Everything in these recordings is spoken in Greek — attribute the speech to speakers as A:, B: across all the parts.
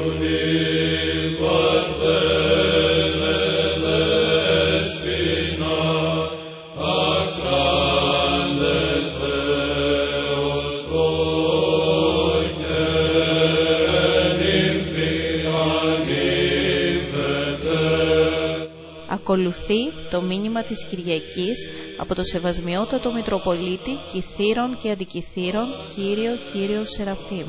A: Ακολουθεί το μήνυμα της Κυριακής από το Σεβασμιότατο Μητροπολίτη Κιθήρων και Αντικιθήρων Κύριο Σεραφείμ.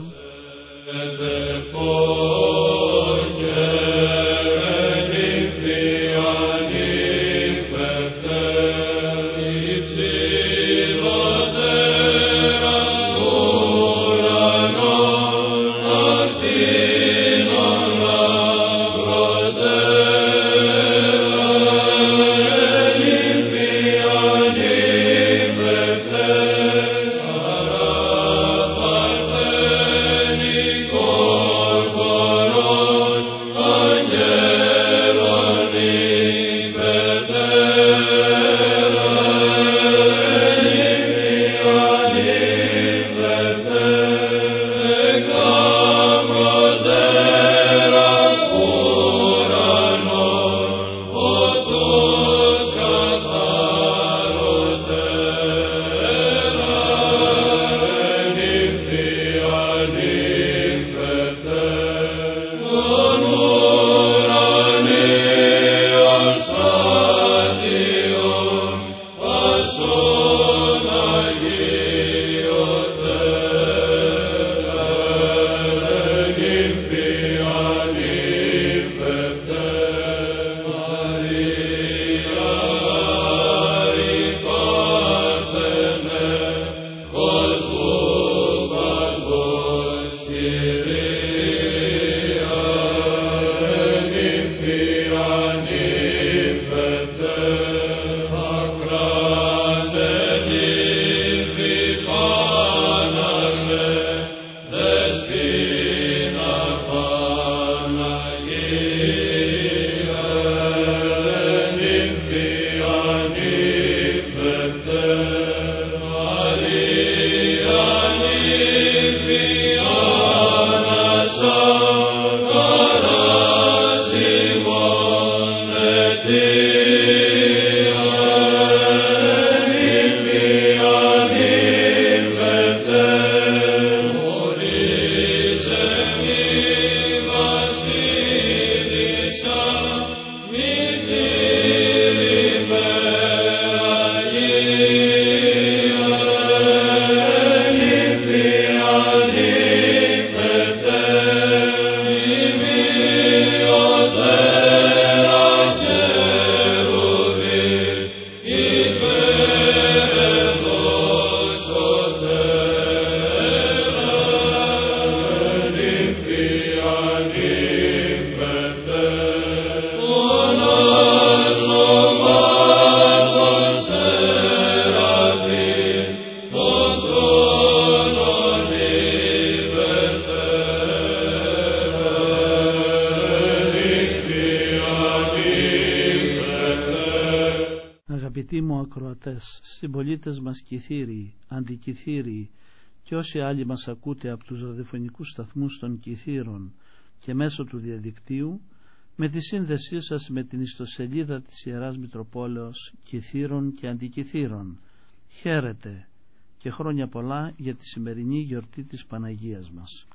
B: Αγαπητοί μου ακροατές, συμπολίτες μας Κιθήριοι, Αντικιθήριοι και όσοι άλλοι μας ακούτε από τους ραδιοφωνικούς σταθμούς των Κιθήρων και μέσω του διαδικτύου, με τη σύνδεσή σας με την ιστοσελίδα της Ιεράς Μητροπόλεως Κιθήρων και Αντικιθήρων, χαίρετε και χρόνια πολλά για τη σημερινή γιορτή της Παναγίας μας.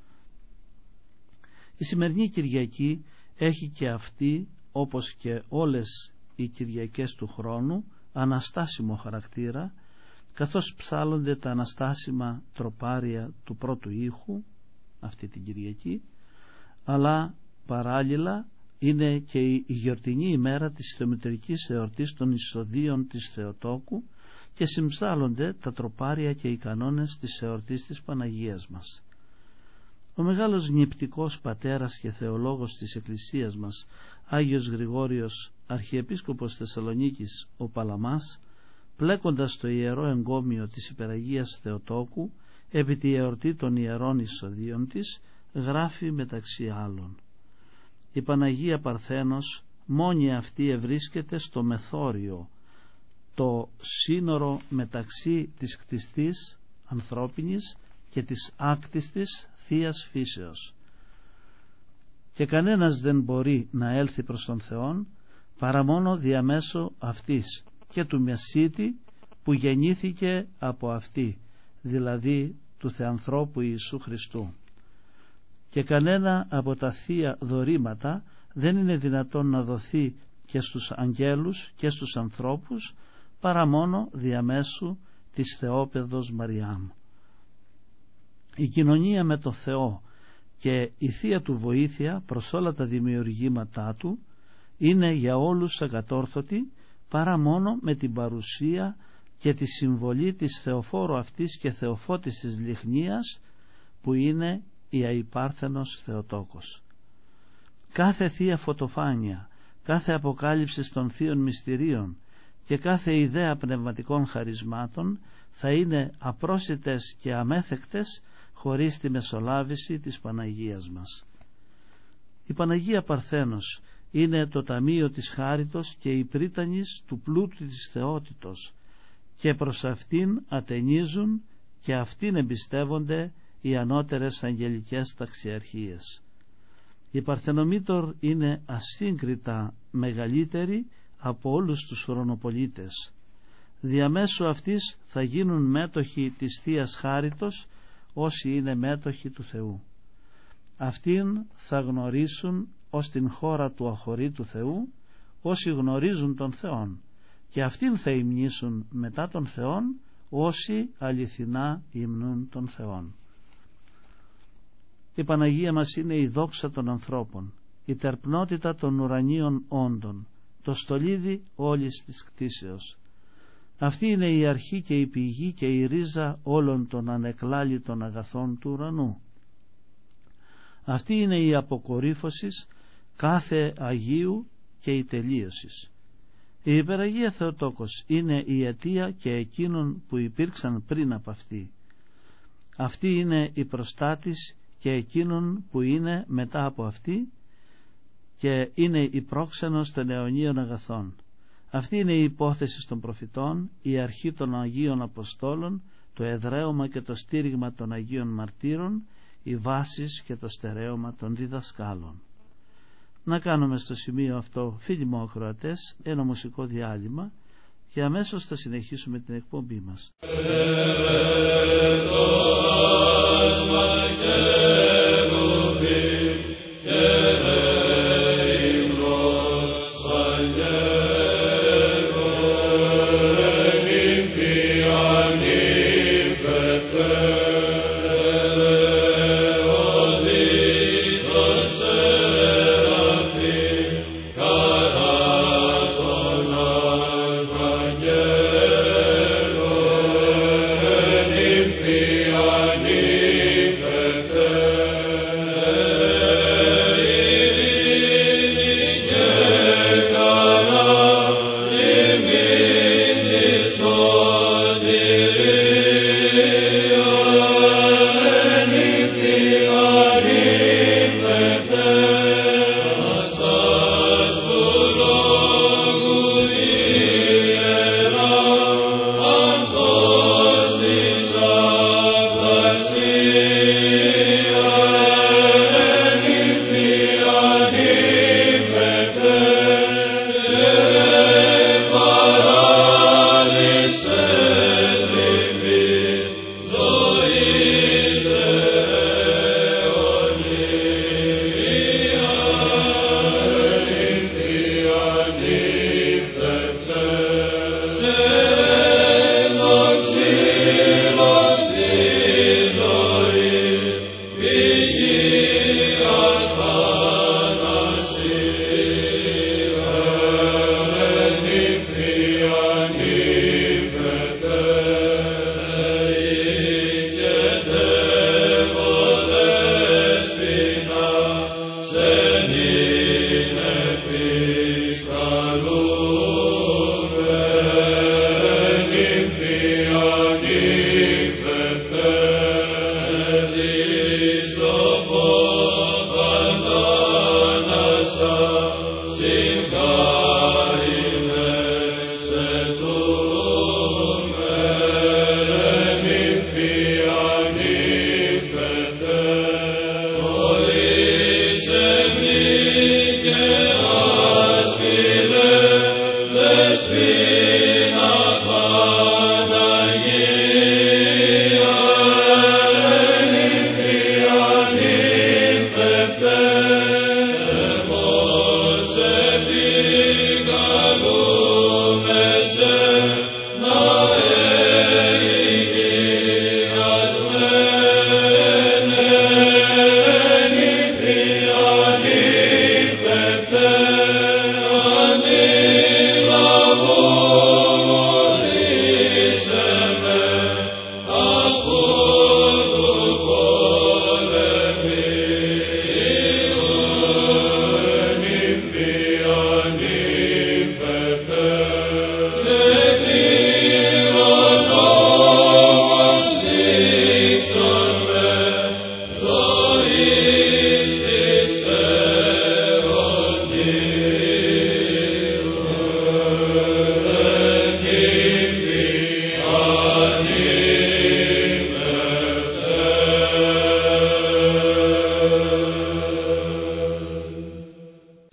B: Η σημερινή Κυριακή έχει και αυτή, όπως και όλες οι Κυριακές του χρόνου, αναστάσιμο χαρακτήρα, καθώς ψάλλονται τα αναστάσιμα τροπάρια του πρώτου ήχου αυτή την Κυριακή, αλλά παράλληλα είναι και η γιορτινή ημέρα της θεομητρικής εορτής των εισοδίων της Θεοτόκου και συμψάλλονται τα τροπάρια και οι κανόνες της εορτής της Παναγίας μας. Ο μεγάλος νηπτικός πατέρας και θεολόγος της Εκκλησίας μας, Άγιος Γρηγόριος, Αρχιεπίσκοπος Θεσσαλονίκης ο Παλαμάς, πλέκοντας το ιερό εγκόμιο της Υπεραγίας Θεοτόκου επί τη εορτή των ιερών εισοδίων της, γράφει μεταξύ άλλων: «Η Παναγία Παρθένος μόνη αυτή ευρίσκεται στο μεθόριο, το σύνορο μεταξύ της κτιστής ανθρώπινης και της άκτιστης Θείας Φύσεως, και κανένας δεν μπορεί να έλθει προς τον Θεόν παρά μόνο διαμέσου αυτής και του Μεσίτη που γεννήθηκε από αυτή, δηλαδή του Θεανθρώπου Ιησού Χριστού. Και κανένα από τα θεία δωρήματα δεν είναι δυνατόν να δοθεί και στους αγγέλους και στους ανθρώπους παρά μόνο διαμέσου της Θεόπαιδος Μαριάμ. Η κοινωνία με το Θεό και η θεία του βοήθεια προς όλα τα δημιουργήματά του είναι για όλους ακατόρθωτη παρά μόνο με την παρουσία και τη συμβολή της Θεοφόρου αυτής και Θεοφώτης της Λιχνίας που είναι η αϊπάρθενος Θεοτόκος. Κάθε θεία φωτοφάνεια, κάθε αποκάλυψη των θείων μυστηρίων και κάθε ιδέα πνευματικών χαρισμάτων θα είναι απρόσιτες και αμέθεκτες χωρίς τη μεσολάβηση της Παναγίας μας. Η Παναγία Παρθένος είναι το ταμείο της χάριτος και η πρίτανης του πλούτου της θεότητος και προς αυτήν ατενίζουν και αυτήν εμπιστεύονται οι ανώτερες αγγελικές ταξιαρχίες. Η Παρθενομήτωρ είναι ασύγκριτα μεγαλύτερη από όλους τους χρονοπολίτες. Διαμέσου αυτής θα γίνουν μέτοχοι της Θείας Χάριτος όσοι είναι μέτοχοι του Θεού. Αυτήν θα γνωρίσουν ως την χώρα του αχωρήτου Θεού όσοι γνωρίζουν τον Θεόν, και αυτήν θα υμνήσουν μετά τον Θεόν όσοι αληθινά υμνούν τον Θεόν. Η Παναγία μας είναι η δόξα των ανθρώπων, η τερπνότητα των ουρανίων όντων, το στολίδι όλης της κτήσεως. Αυτή είναι η αρχή και η πηγή και η ρίζα όλων των ανεκλάλητων αγαθών του ουρανού. Αυτή είναι η αποκορύφωση κάθε Αγίου και η τελείωσης. Η Υπεραγία Θεοτόκος είναι η αιτία και εκείνων που υπήρξαν πριν από αυτή. Αυτή είναι η προστάτης και εκείνων που είναι μετά από αυτή και είναι η πρόξενος των αιωνίων αγαθών. Αυτή είναι η υπόθεση των προφητών, η αρχή των Αγίων Αποστόλων, το εδραίωμα και το στήριγμα των Αγίων Μαρτύρων, οι βάσεις και το στερέωμα των διδασκάλων. Να κάνουμε στο σημείο αυτό, φίλοι μου ακροατές, ένα μουσικό διάλειμμα και αμέσως θα συνεχίσουμε την εκπομπή μας.
C: Amen.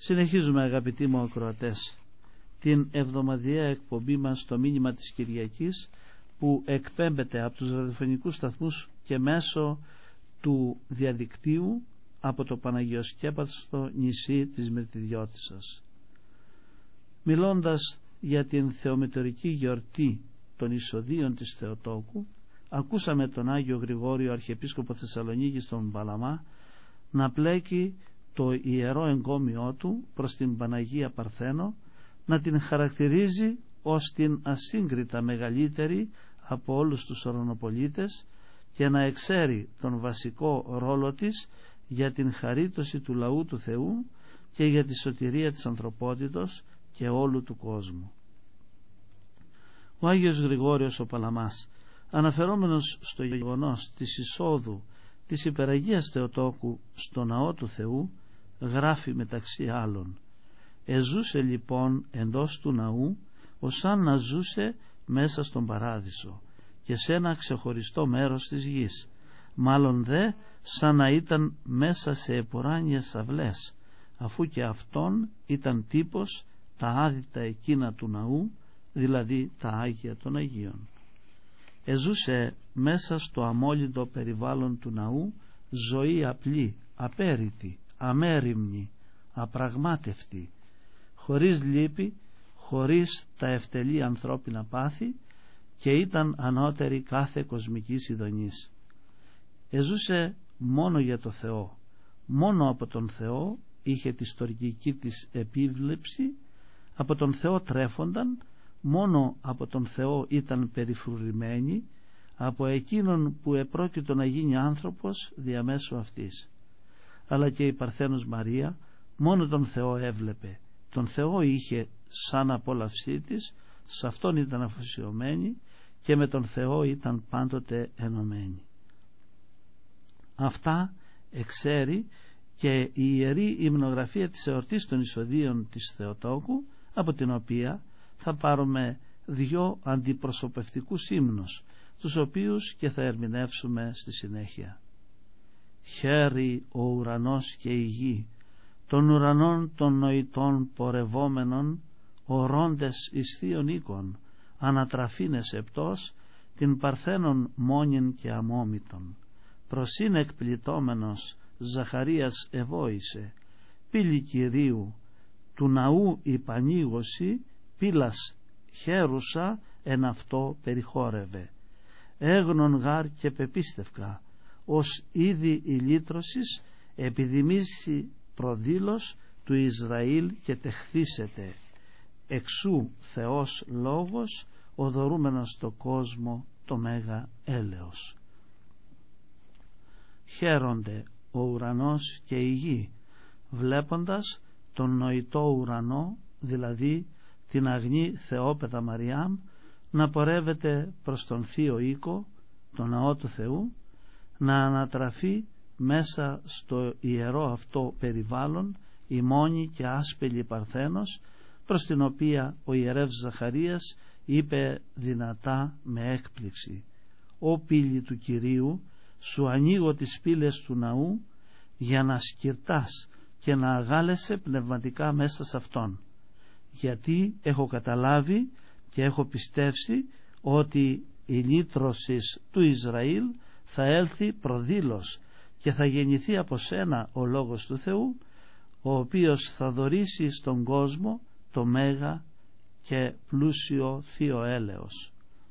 B: Συνεχίζουμε, αγαπητοί μου ακροατές, την εβδομαδιαία εκπομπή μας στο μήνυμα της Κυριακής, που εκπέμπεται από τους ραδιοφωνικούς σταθμούς και μέσω του διαδικτύου από το Παναγιοσκέπαστο νησί της Μυρτιδιώτισσας. Μιλώντας για την θεομητορική γιορτή των εισοδίων της Θεοτόκου, ακούσαμε τον Άγιο Γρηγόριο, Αρχιεπίσκοπο Θεσσαλονίκης τον Παλαμά, να πλέκει το ιερό εγκόμιό του προς την Παναγία Παρθένο, να την χαρακτηρίζει ως την ασύγκριτα μεγαλύτερη από όλους τους ορανοπολίτες και να εξέρει τον βασικό ρόλο της για την χαρίτωση του λαού του Θεού και για τη σωτηρία της ανθρωπότητος και όλου του κόσμου. Ο Άγιος Γρηγόριος ο Παλαμάς, αναφερόμενος στο γεγονός της εισόδου της Υπεραγίας Θεοτόκου στο ναό του Θεού, γράφει μεταξύ άλλων: «Εζούσε λοιπόν εντός του ναού ως αν να ζούσε μέσα στον παράδεισο και σε ένα ξεχωριστό μέρος της γης, μάλλον δε σαν να ήταν μέσα σε επουράνιες αυλές, αφού και αυτόν ήταν τύπος τα άδυτα εκείνα του ναού, δηλαδή τα Άγια των Αγίων. Εζούσε μέσα στο αμόλυντο περιβάλλον του ναού ζωή απλή, απέριτη, αμέριμνη, απραγμάτευτη, χωρίς λύπη, χωρίς τα ευτελή ανθρώπινα πάθη, και ήταν ανώτερη κάθε κοσμικής ειδονής. Εζούσε μόνο για το Θεό, μόνο από τον Θεό είχε τη στοργική της επίβλεψη, από τον Θεό τρέφονταν, μόνο από τον Θεό ήταν περιφρουρημένη, από εκείνον που επρόκειτο να γίνει άνθρωπος διαμέσου αυτής. Αλλά και η Παρθένος Μαρία μόνο τον Θεό έβλεπε, τον Θεό είχε σαν απόλαυσή της, σε αυτόν ήταν αφοσιωμένη και με τον Θεό ήταν πάντοτε ενωμένη. Αυτά εξέρει και η Ιερή Υμνογραφία της εορτής των εισοδίων της Θεοτόκου, από την οποία θα πάρουμε 2 αντιπροσωπευτικούς ύμνους, τους οποίους και θα ερμηνεύσουμε στη συνέχεια. Χαίρει ο ουρανός και η γη, των ουρανών των νοητών πορευόμενων, ορώντες εις θείων οίκων, ανατραφήνες επτός, την Παρθένον μόνην και αμόμητον. Προσήν εκπληττόμενος Ζαχαρίας εβόησε, πύλη Κυρίου, του ναού η πανήγωση, πύλας χαίρουσα εν αυτό περιχώρευε. Έγνον γάρ και πεπίστευκα, ως ήδη η λύτρωσης επιδημήσει προδήλως του Ισραήλ και τεχθήσεται. Εξού Θεός λόγος, οδορούμενος στο κόσμο το μέγα έλεος. Χαίρονται ο ουρανός και η γη, βλέποντας τον νοητό ουρανό, δηλαδή την αγνή Θεόπαιδα Μαριάμ, να πορεύεται προς τον Θείο Οίκο, τον ναό του Θεού, να ανατραφεί μέσα στο ιερό αυτό περιβάλλον η μόνη και άσπελη Παρθένος, προς την οποία ο ιερεύς Ζαχαρίας είπε δυνατά με έκπληξη: «Ω πύλη του Κυρίου, σου ανοίγω τις πύλες του ναού για να σκυρτάς και να αγάλεσαι πνευματικά μέσα σε αυτόν, γιατί έχω καταλάβει και έχω πιστέψει ότι η λύτρωσης του Ισραήλ θα έλθει προδήλως και θα γεννηθεί από σένα ο Λόγος του Θεού, ο οποίος θα δωρήσει στον κόσμο το μέγα και πλούσιο θείο έλεος».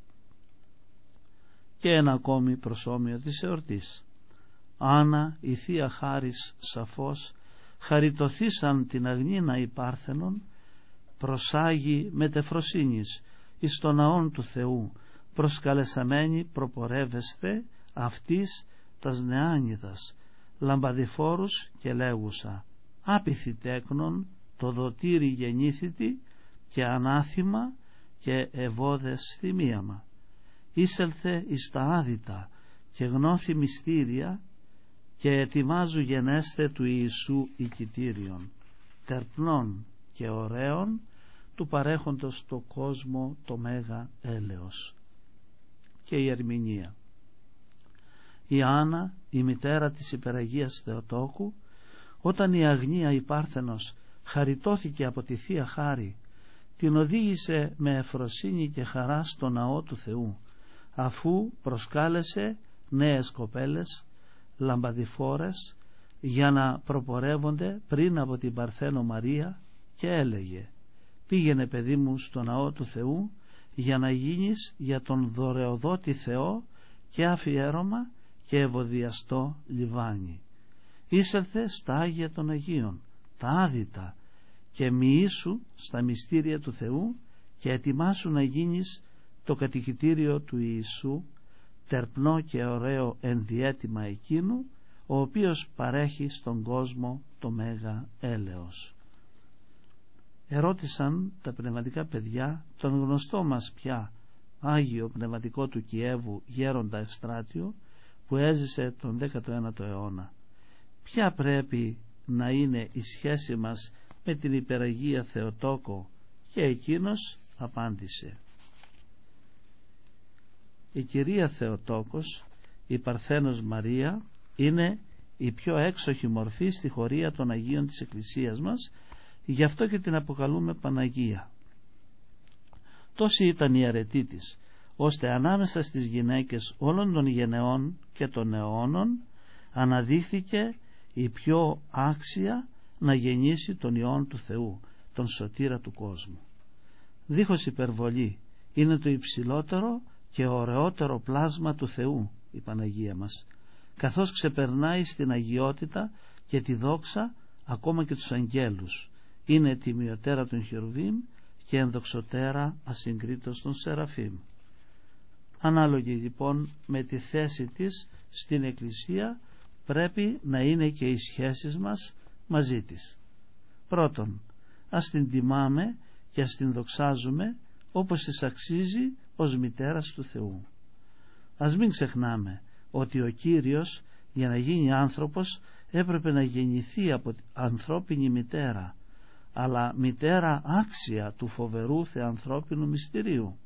B: Και ένα ακόμη προσώμιο της εορτής. Άννα η Θεία Χάρις σαφώς, χαριτωθήσαν την αγνήνα η Πάρθενον, προσάγει μετεφροσύνης εις τον ναόν του Θεού, προσκαλεσαμένη προπορεύεστε αυτής τας νεάνιδας, λαμπαδιφόρους και λέγουσα: «Άπηθη τέκνον, το δοτήρι γεννήθητη και ανάθημα και ευώδες θυμίαμα. Ήσελθε εις τα άδυτα και γνώθη μυστήρια και ετοιμάζου γενέστε του Ιησού οικητήριον, τερπνών και ωραίων, του παρέχοντος το κόσμο το μέγα έλεος». Και η ερμηνεία. Η Άννα, η μητέρα της Υπεραγίας Θεοτόκου, όταν η αγνία η Πάρθενος χαριτώθηκε από τη Θεία Χάρη, την οδήγησε με ευφροσύνη και χαρά στο ναό του Θεού, αφού προσκάλεσε νέες κοπέλες λαμπαδιφόρες για να προπορεύονται πριν από την Παρθένο Μαρία, και έλεγε: «Πήγαινε, παιδί μου, στο ναό του Θεού για να γίνεις για τον δωρεοδότη Θεό και αφιέρωμα και ευωδιαστό λιβάνι. Είσελθε στα Άγια των Αγίων, τα άδυτα, και μοιήσου στα μυστήρια του Θεού και ετοιμάσου να γίνεις το κατοικητήριο του Ιησού, τερπνό και ωραίο ενδιέτοιμα εκείνου, ο οποίος παρέχει στον κόσμο το μέγα έλεος». Ερώτησαν τα πνευματικά παιδιά τον γνωστό μας πια Άγιο Πνευματικό του Κιέβου Γέροντα Ευστράτιο, που έζησε τον 19ο αιώνα: ποια πρέπει να είναι η σχέση μας με την υπεραγία Θεοτόκο? Και εκείνος απάντησε: η Κυρία Θεοτόκος, η Παρθένος Μαρία, είναι η πιο έξοχη μορφή στη χωρία των Αγίων της Εκκλησίας μας, γι' αυτό και την αποκαλούμε Παναγία. Τόση ήταν η αρετή της, ώστε ανάμεσα στις γυναίκες όλων των γενεών και των αιώνων αναδείχθηκε η πιο άξια να γεννήσει τον Υιόν του Θεού, τον σωτήρα του κόσμου. Δίχως υπερβολή, είναι το υψηλότερο και ωραιότερο πλάσμα του Θεού η Παναγία μας, καθώς ξεπερνάει στην αγιότητα και τη δόξα ακόμα και τους αγγέλους. Είναι τιμιωτέρα των Χερουβίμ και ενδοξωτέρα ασυγκρίτως των Σεραφείμ. Ανάλογη λοιπόν με τη θέση της στην Εκκλησία πρέπει να είναι και οι σχέσεις μας μαζί της. Πρώτον, ας την τιμάμε και ας την δοξάζουμε όπως της αξίζει ως μητέρας του Θεού. Ας μην ξεχνάμε ότι ο Κύριος, για να γίνει άνθρωπος, έπρεπε να γεννηθεί από ανθρώπινη μητέρα, αλλά μητέρα άξια του φοβερού θεανθρώπινου μυστηρίου.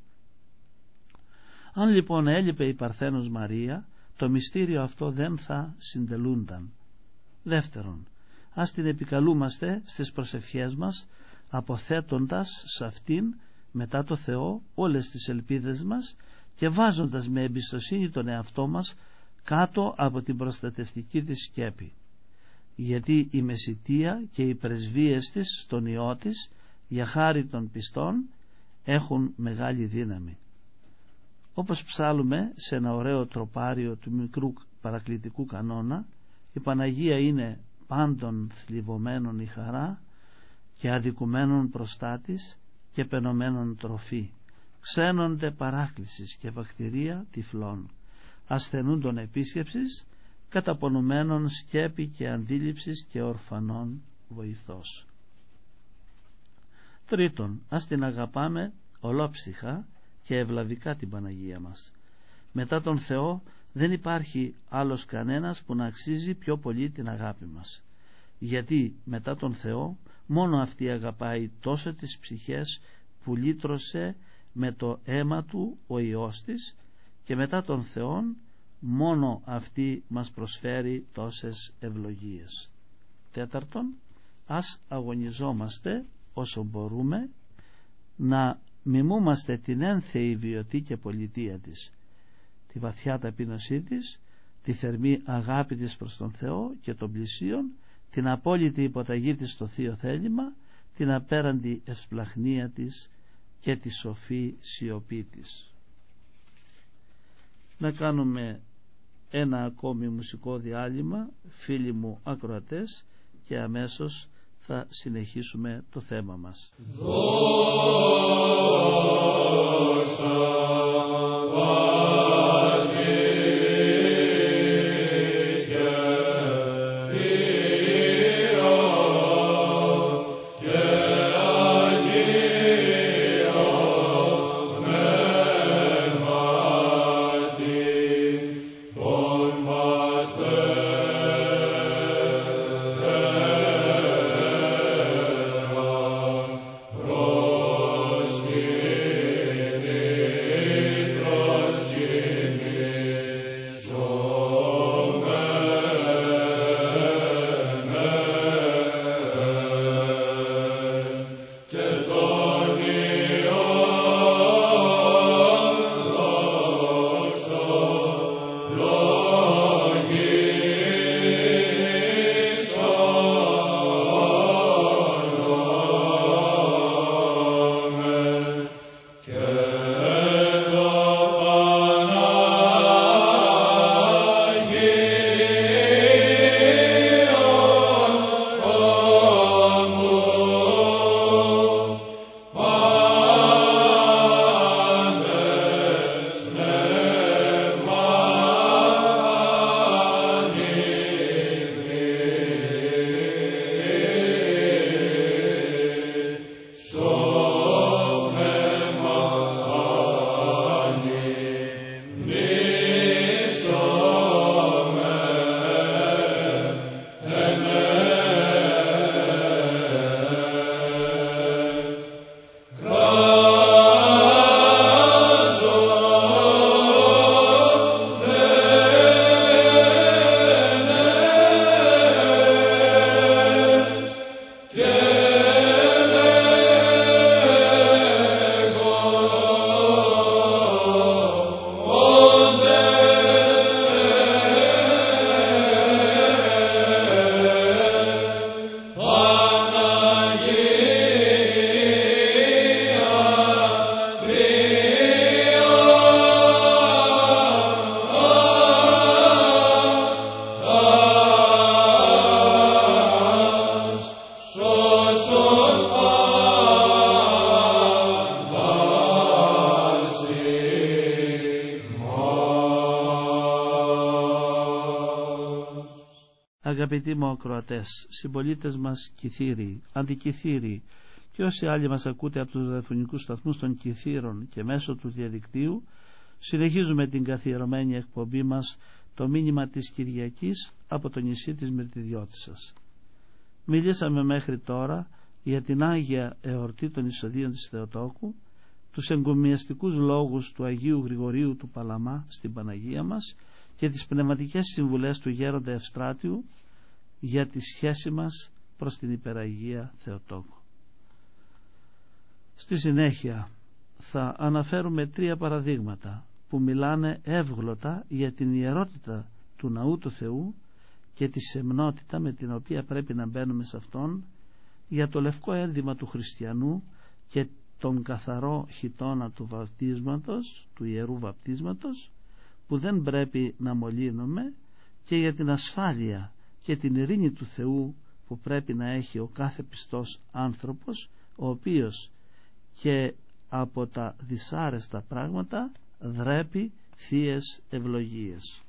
B: Αν λοιπόν έλειπε η Παρθένος Μαρία, το μυστήριο αυτό δεν θα συντελούνταν. Δεύτερον, ας την επικαλούμαστε στις προσευχές μας, αποθέτοντας σε αυτήν μετά το Θεό όλες τις ελπίδες μας και βάζοντας με εμπιστοσύνη τον εαυτό μας κάτω από την προστατευτική της σκέπη, γιατί η μεσιτεία και οι πρεσβείες της στον Υιό της, για χάρη των πιστών, έχουν μεγάλη δύναμη. Όπως ψάλουμε σε ένα ωραίο τροπάριο του μικρού παρακλητικού κανόνα, η Παναγία είναι πάντων θλιβωμένων η χαρά και αδικουμένων προστάτης και πενωμένων τροφή, ξένονται παράκλησης και βακτηρία τυφλών, ασθενούντων επίσκεψης, καταπονουμένων σκέπη και αντίληψης και ορφανών βοηθός. Τρίτον, ας την αγαπάμε ολόψυχα και ευλαβικά την Παναγία μας. Μετά τον Θεό δεν υπάρχει άλλος κανένας που να αξίζει πιο πολύ την αγάπη μας, γιατί μετά τον Θεό μόνο αυτή αγαπάει τόσο τις ψυχές που λύτρωσε με το αίμα του ο Υιός της, και μετά τον Θεόν μόνο αυτή μας προσφέρει τόσες ευλογίες. Τέταρτον, ας αγωνιζόμαστε όσο μπορούμε να μιμούμαστε την ένθεη βιωτή και πολιτεία της, τη βαθιά ταπείνωσή της, τη θερμή αγάπη της προς τον Θεό και τον πλησίον, την απόλυτη υποταγή της στο Θείο Θέλημα, την απέραντη ευσπλαχνία της και τη σοφή σιωπή της. Να κάνουμε ένα ακόμη μουσικό διάλειμμα, φίλοι μου ακροατές, και αμέσως θα συνεχίσουμε το θέμα μας.
C: Prost
B: Αγαπητοί μου ακροατές, συμπολίτες μας Κιθήριοι, αντικιθήριοι και όσοι άλλοι μας ακούτε από τους ραδιοφωνικούς σταθμούς των Κιθήρων και μέσω του διαδικτύου, συνεχίζουμε την καθιερωμένη εκπομπή μας, το μήνυμα της Κυριακής από το νησί της Μυρτιδιώτισσας. Μιλήσαμε μέχρι τώρα για την Άγια Εορτή των Εισοδείων της Θεοτόκου, τους εγκομιαστικούς λόγους του Αγίου Γρηγορίου του Παλαμά στην Παναγία μας και τις πνευματικές συμβουλές του Γέροντα Ευστράτιου για τη σχέση μας προς την Υπεραγία Θεοτόκου. Στη συνέχεια θα αναφέρουμε 3 παραδείγματα που μιλάνε εύγλωτα για την ιερότητα του Ναού του Θεού και τη σεμνότητα με την οποία πρέπει να μπαίνουμε σε αυτόν, για το λευκό ένδυμα του χριστιανού και τον καθαρό χιτώνα του βαπτίσματος, του ιερού βαπτίσματος, που δεν πρέπει να μολύνουμε, και για την ασφάλεια και την ειρήνη του Θεού που πρέπει να έχει ο κάθε πιστός άνθρωπος, ο οποίος και από τα δυσάρεστα πράγματα δρέπει θείες ευλογίες.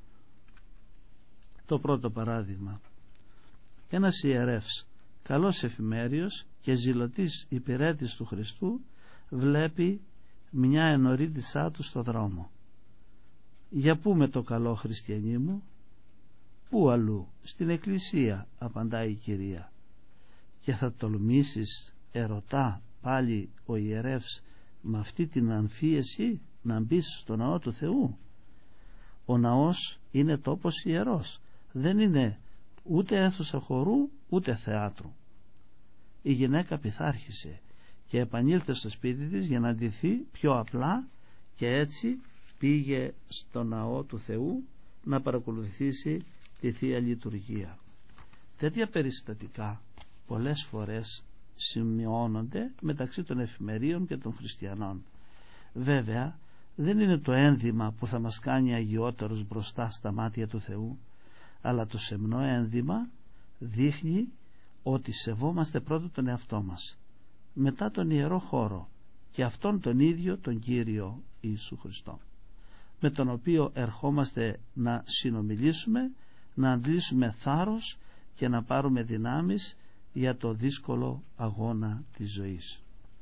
B: Το πρώτο παράδειγμα: ένας ιερεύς, καλός εφημέριος και ζηλωτής υπηρέτης του Χριστού, βλέπει μια ενορίτησά του στο δρόμο. «Για πού με το καλό, χριστιανή μου?» «Πού αλλού? Στην εκκλησία», απαντάει η κυρία. «Και θα τολμήσεις», ερωτά πάλι ο ιερεύς, «με αυτή την αμφίεση να μπεις στο ναό του Θεού?» Ο ναός είναι τόπος ιερός, δεν είναι ούτε αίθουσα χορού ούτε θεάτρου. Η γυναίκα πειθάρχησε και επανήλθε στο σπίτι της για να ντυθεί πιο απλά, και έτσι πήγε στο ναό του Θεού να παρακολουθήσει τη Θεία Λειτουργία. Τέτοια περιστατικά πολλές φορές σημειώνονται μεταξύ των εφημερίων και των χριστιανών. Βέβαια δεν είναι το ένδυμα που θα μας κάνει αγιότερους μπροστά στα μάτια του Θεού, αλλά το σεμνό ένδυμα δείχνει ότι σεβόμαστε πρώτα τον εαυτό μας, μετά τον ιερό χώρο και αυτόν τον ίδιο τον Κύριο Ιησού Χριστό, με τον οποίο ερχόμαστε να συνομιλήσουμε, να αντλήσουμε θάρρος και να πάρουμε δυνάμεις για το δύσκολο αγώνα της ζωής.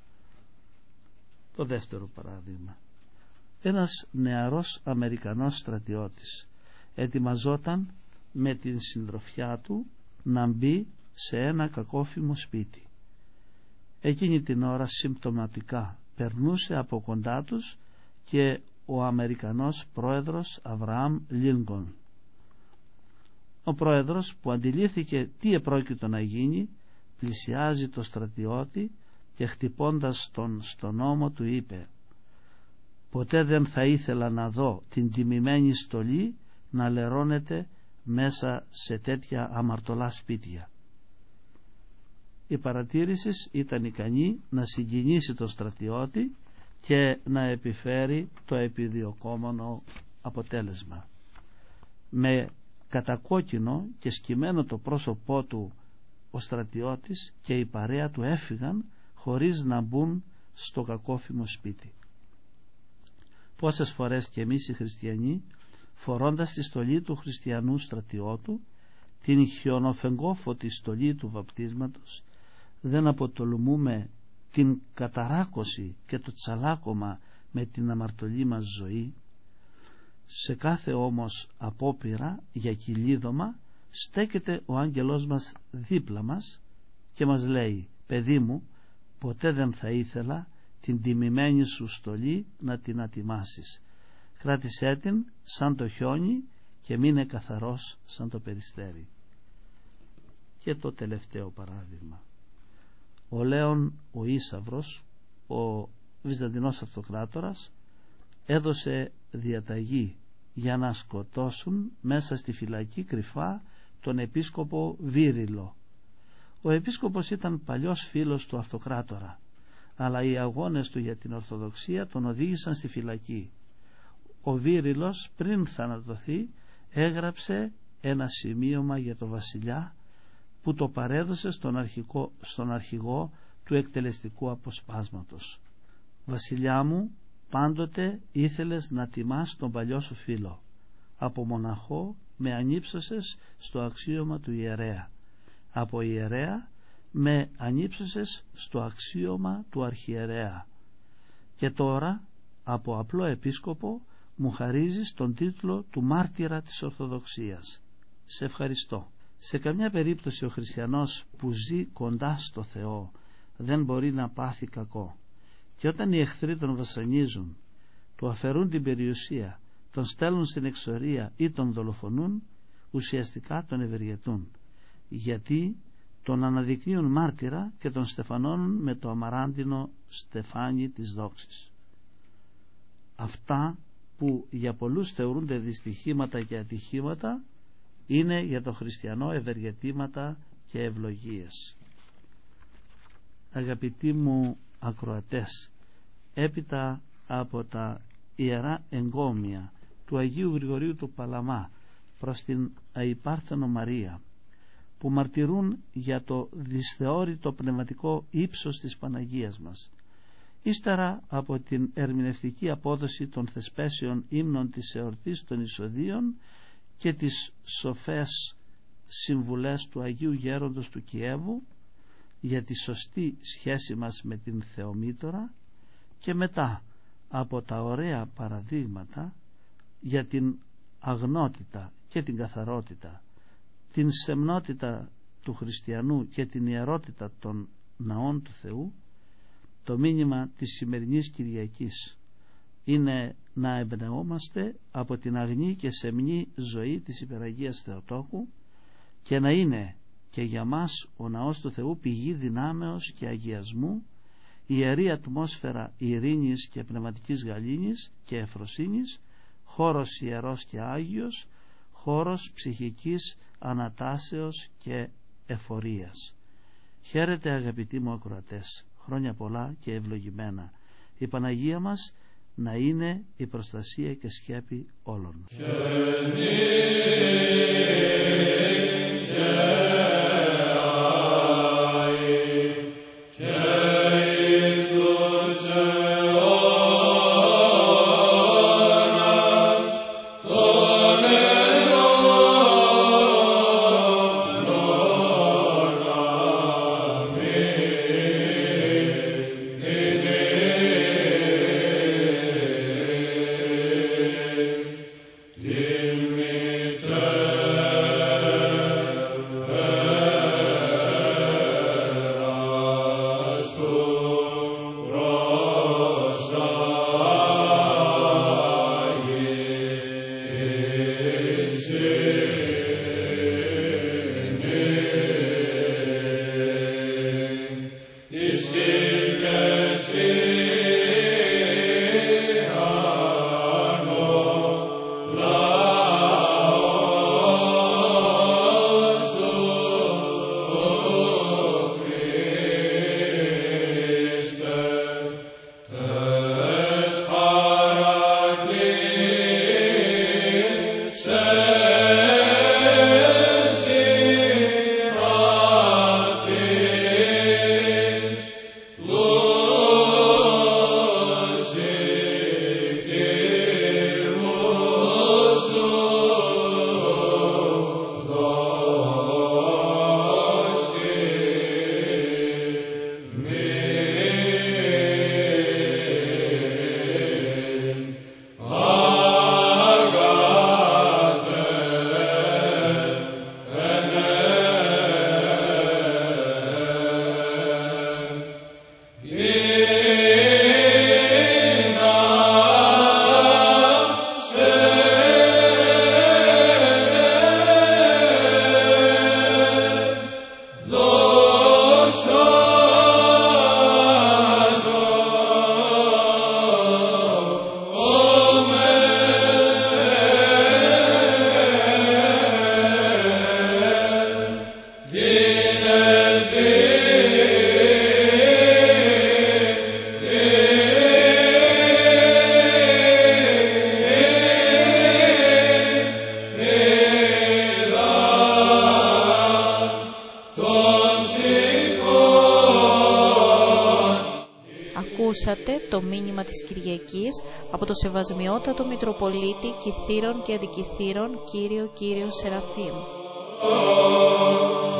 B: Το δεύτερο παράδειγμα: ένας νεαρός Αμερικανός στρατιώτης ετοιμαζόταν με την συντροφιά του να μπει σε ένα κακόφημο σπίτι. Εκείνη την ώρα συμπτωματικά περνούσε από κοντά τους και ο Αμερικανός πρόεδρος Αβραάμ Λίνκολν. Ο πρόεδρος, που αντιλήφθηκε τι επρόκειτο να γίνει, πλησιάζει το στρατιώτη και χτυπώντας τον στον ώμο του είπε: «Ποτέ δεν θα ήθελα να δω την τιμημένη στολή να λερώνεται μέσα σε τέτοια αμαρτωλά σπίτια». Η παρατήρηση ήταν ικανή να συγκινήσει τον στρατιώτη και να επιφέρει το επιδιωκόμενο αποτέλεσμα. Με κατακόκκινο και σκυμμένο το πρόσωπό του ο στρατιώτης και η παρέα του έφυγαν χωρίς να μπουν στο κακόφημο σπίτι. Πόσες φορές και εμείς οι χριστιανοί, φορώντας τη στολή του χριστιανού στρατιώτου, την χιονοφεγγόφωτη στολή του βαπτίσματος, δεν αποτολμούμε την καταράκωση και το τσαλάκωμα με την αμαρτωλή μας ζωή? Σε κάθε όμως απόπειρα για κυλίδωμα στέκεται ο άγγελός μας δίπλα μας και μας λέει: «Παιδί μου, ποτέ δεν θα ήθελα την τιμημένη σου στολή να την ατιμάσεις. Κράτησέ την σαν το χιόνι και μείνε καθαρός σαν το περιστέρι». Και το τελευταίο παράδειγμα: ο Λέων ο Ίσαυρος, ο Βυζαντινός αυτοκράτορας, έδωσε διαταγή για να σκοτώσουν μέσα στη φυλακή κρυφά τον επίσκοπο Βύριλο. Ο επίσκοπος ήταν παλιός φίλος του αυτοκράτορα, αλλά οι αγώνες του για την Ορθοδοξία τον οδήγησαν στη φυλακή. Ο Βύριλος, πριν θανατωθεί, έγραψε ένα σημείωμα για το βασιλιά, που το παρέδωσε στον αρχηγό του εκτελεστικού αποσπάσματος. «Βασιλιά μου, πάντοτε ήθελες να τιμάς τον παλιό σου φίλο. Από μοναχό με ανύψωσες στο αξίωμα του ιερέα, από ιερέα με ανύψωσες στο αξίωμα του αρχιερέα, και τώρα από απλό επίσκοπο μου χαρίζεις τον τίτλο του μάρτυρα της Ορθοδοξίας. Σε ευχαριστώ. Σε καμιά περίπτωση ο χριστιανός που ζει κοντά στο Θεό δεν μπορεί να πάθει κακό, και όταν οι εχθροί τον βασανίζουν, του αφαιρούν την περιουσία, τον στέλνουν στην εξορία ή τον δολοφονούν, ουσιαστικά τον ευεργετούν, γιατί τον αναδεικνύουν μάρτυρα και τον στεφανώνουν με το αμαράντινο στεφάνι της δόξης. Αυτά που για πολλούς θεωρούνται δυστυχήματα και ατυχήματα είναι για τον χριστιανό ευεργετήματα και ευλογίες. Αγαπητοί μου ακροατές, έπειτα από τα ιερά εγκόμια του Αγίου Γρηγορίου του Παλαμά προς την Αϊπάρθενο Μαρία, που μαρτυρούν για το δυσθεώρητο πνευματικό ύψος της Παναγίας μας, ύστερα από την ερμηνευτική απόδοση των θεσπέσεων ύμνων της εορτής των Εισοδίων και τις σοφές συμβουλές του Αγίου Γέροντος του Κιέβου για τη σωστή σχέση μας με την Θεομήτωρα, και μετά από τα ωραία παραδείγματα για την αγνότητα και την καθαρότητα, την σεμνότητα του χριστιανού και την ιερότητα των ναών του Θεού, το μήνυμα της σημερινής Κυριακής είναι να εμπνεόμαστε από την αγνή και σεμνή ζωή της Υπεραγίας Θεοτόκου και να είναι και για μας ο ναός του Θεού πηγή δυνάμεως και αγιασμού, ιερή ατμόσφαιρα ειρήνης και πνευματικής γαλήνης και ευφροσύνης, χώρος ιερός και άγιος, χώρος ψυχικής ανατάσεως και εφορίας. Χαίρετε αγαπητοί μου ακροατές, χρόνια πολλά και ευλογημένα. Η Παναγία μας να είναι η προστασία και σκέπη όλων.
A: Ακούσατε το μήνυμα της Κυριακής από το Σεβασμιότατο Μητροπολίτη Κιθήρων και Αντικιθήρων Κύριο Σεραφείμ.